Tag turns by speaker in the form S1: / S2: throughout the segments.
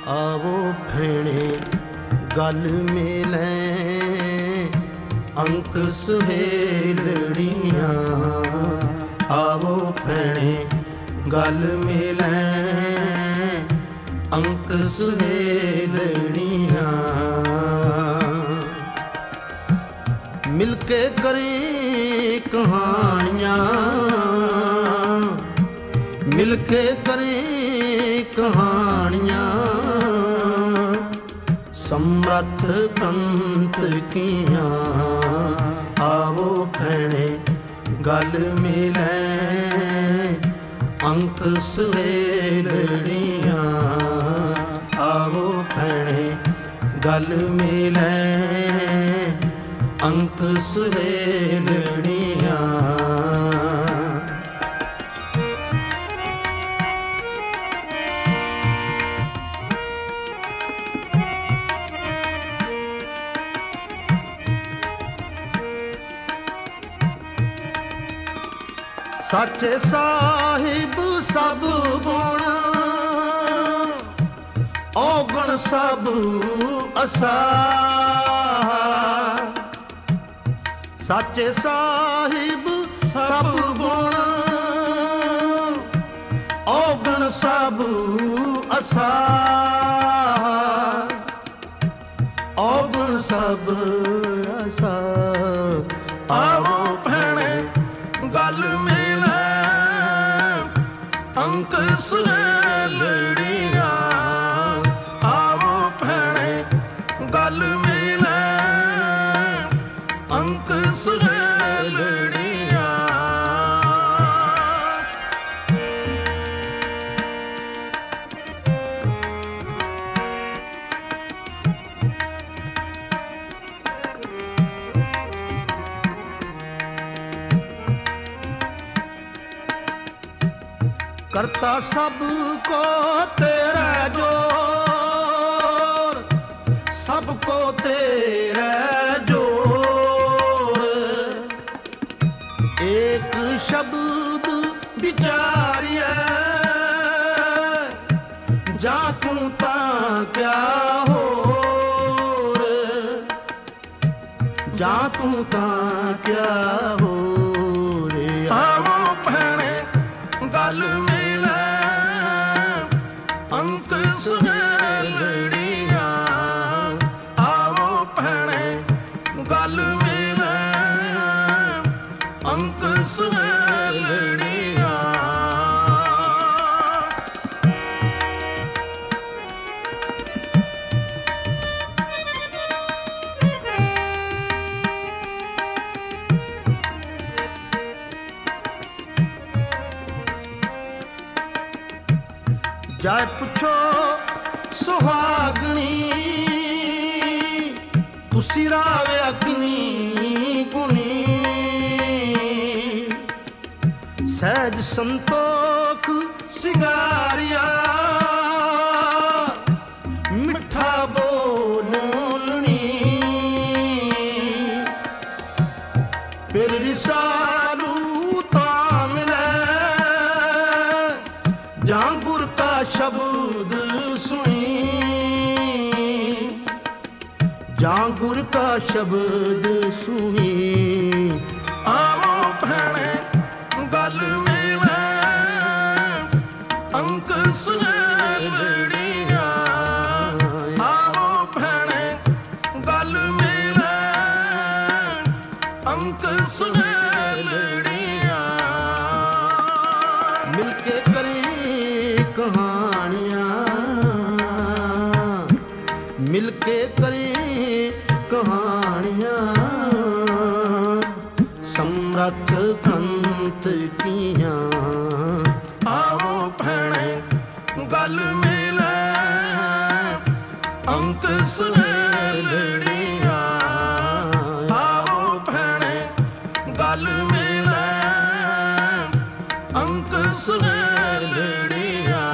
S1: आवो भेणे गल मेलै अंक सुहेलड़ियाँ। आवो भेणे गल मेलै अंक सुहेलड़ियाँ। मिलके करें कहानियाँ, मिलके करें कहानियाँ। समर्थ पंथ कियाँ आवो भैणे गल मिलै अंक सुहेलड़ियाँ। आवो भैणे गल मिलै अंक सुहेलड़ियाँ। सच्चे साहिब सब गुण औगुण सब असार। सच्चे साहिब सब गुण औगुण सब असार। औगुण सब असार। आवो भैणे गल मिलै अंक सुहेलड़ियाँ। आवो भैणे गल मिलै अंक सुहेलड़ियाँ। करता सबको तेरा जोर, सबको तेरा जोर। एक शब्द विचारिया जा तू ता क्या होर। जा तू ता क्या होर। आवो भैणे गल अंक सुहेलड़ियाँ। आवो भैणे गल मिलै अंक सुहेलड़ियाँ। जाय पुछो सुहागणी तुसी राव्या किनी गुणी। सहज संतोख सिंगारिया मिठा बोलनी। फिर रिसालू तामिलै जां गुर का शब्द सुनी। जां गुर का शब्द सुनी। आवो भैणे गल मिलै अंक सुहेलड़ियाँ। आवो भैणे गल मिलै अंक सुहेलड़ियाँ। मिलके करें कहानियाँ, मिलके करें कहानियाँ। समर्थ पंथ कियाँ आवो भैणे गल मिलै अंक सुहेलड़ियाँ। आवो भैणे गल मिलै अंक सुहेलड़ियाँ।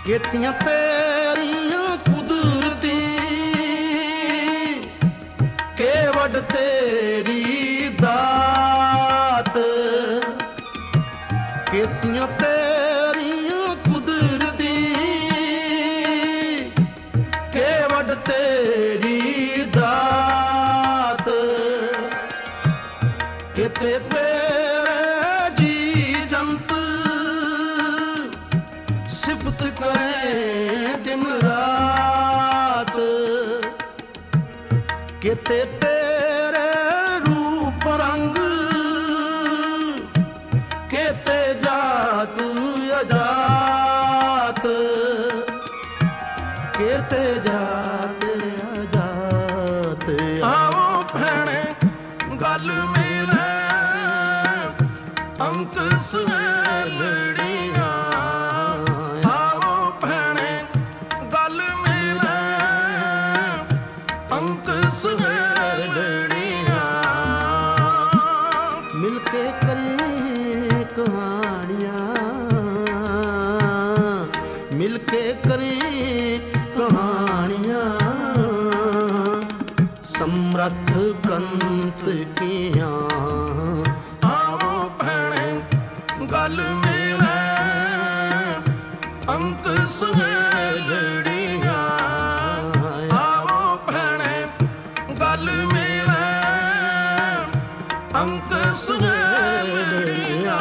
S1: ਕੀਤੀਆਂ ਤੇਰੀਆਂ ਕੁਦਰਤੀ ਕੇਵਡ ਤੇਰੀ ਦਾਤ ਕੀਤੀਆਂ ਤੇਰੀਆਂ ਕੁਦਰਤੀ ਕੇਵਡ ਤੇਰੀ ਦਾਤ ਕਿਤੇ ਤੇਰੇ ਜੀ ਜੰਤ ਸਿਫਤ ਕਰੇ ਦਿਨ ਰਾਤ ਕਿਤੇ ਤੇਰੇ ਰੂਪ ਰੰਗ ਕਿਤੇ ਜਾਤ ਅਜਾਤ ਕਿਤੇ ਜਾਤ ਅਜਾਤ ਆਓ ਭੈਣੇ ਗੱਲ ਮਿਲੇ ਅੰਕ ਸਵੇਲੜੀਆਂ ਆਓ ਭੈਣੇ ਗੱਲ ਮਿਲੇ ਅੰਕ ਸਵੇਲੜੀਆਂ ਮਿਲ ਕੇ ਕਰੇ ਕਹਾਣੀਆਂ ਮਿਲ ਕੇ ਕਰੇ ਕਹਾਣੀਆਂ ਸਮਰੱਥ ਗ੍ਰੰਥ ਕੀਆਂ ਆਓ ਭੈਣੇ ਗੱਲ ਮਿਲੇ ਅੰਕ ਸਵੇਲੜੀਆਂ ਆਓ ਭੈਣੇ ਗੱਲ ਮਿਲੇ ਅੰਕ ਸਵੇਲੜੀਆਂ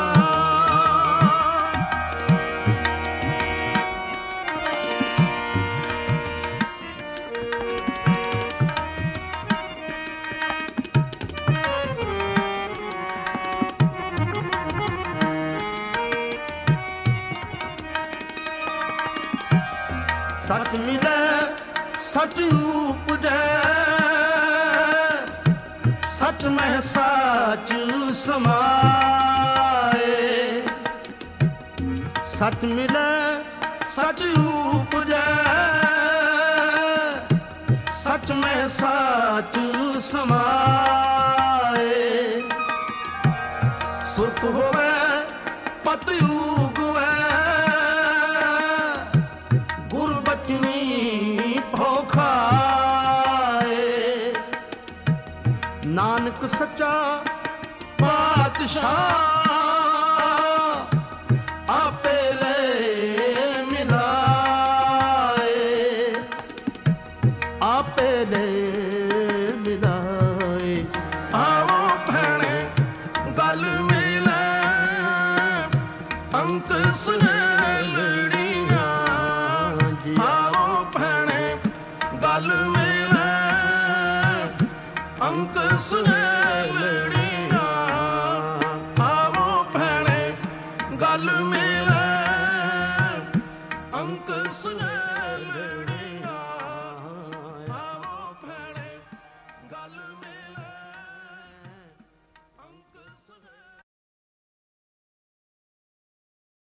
S1: ਸੱਚ ਮਿਲੇ ਸੱਚ ਉਪਜੈ ਸੱਚ ਮਹਿ ਸੱਚ ਸਮਾਏ ਸੱਚ ਮਿਲੇ ਸੱਚ ਉਪਜੈ ਸੱਚ ਮਹਿ ਸੱਚ ਸਮਾਏ ਸੁਰਤ ਹੋਵੇ ਪਤ ਉਗਵੇ ਬਚਨੀ ਭੋਖਾਏ ਨਾਨਕ ਸੱਚਾ ਪਾਤਸ਼ਾਹ ਆਪੇ ਲੈ ਮਿਲਾਏ ਆਪੇ ਲੈ ਮਿਲਾਏ ਆਓ ਭੈਣੇ ਗੱਲ ਮਿਲੇ ਅੰਕ ਸਵੇਲੜੀਆਂ ਆਓ ਭੈਣੇ ਗੱਲ ਮਿਲੇ ਅੰਕ ਸਵੇਲੜੀਆਂ ਆਓ ਭੈਣੇ ਗੱਲ ਮਿਲੇ ਅੰਕ ਸਵੇਲੜੀਆਂ